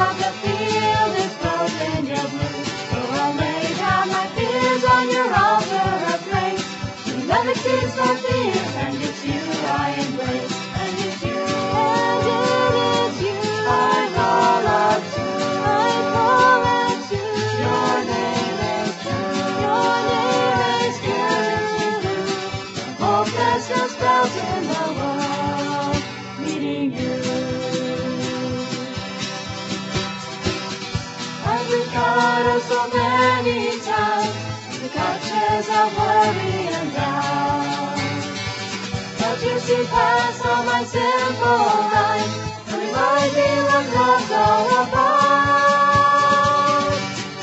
now the field is frozen, you're blue. So I'll lay down my fears on your altar of grace. Your love exceeds my fears, and it's you I embrace. And it's you, and it is you I call out to. I call out to. Your name is true. Your name is true. Hopelessness felt in the world, meeting you. I've recovered so many times the clutches of worry and doubt. But you see past all my sinful life and remind me what love's all about.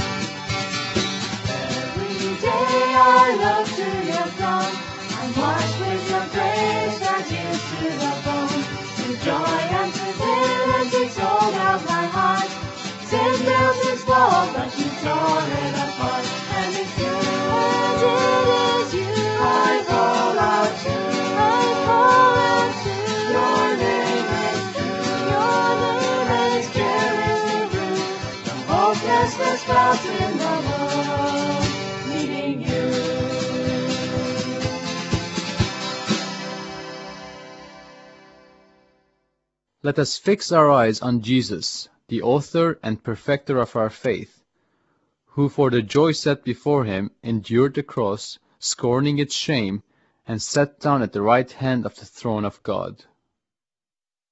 Every day I look to your throne. I'm washed with your grace that is to the bone. Through joy and through fear you sold out my heart. Sin built its wall, but you tore it apart. And it's you, and it is you I call out to. I call out to. Your name is true. Your name is true. The hopelessness felt in the world, meeting you. Let us fix our eyes on Jesus, the author and perfecter of our faith, who for the joy set before him endured the cross, scorning its shame, and sat down at the right hand of the throne of God.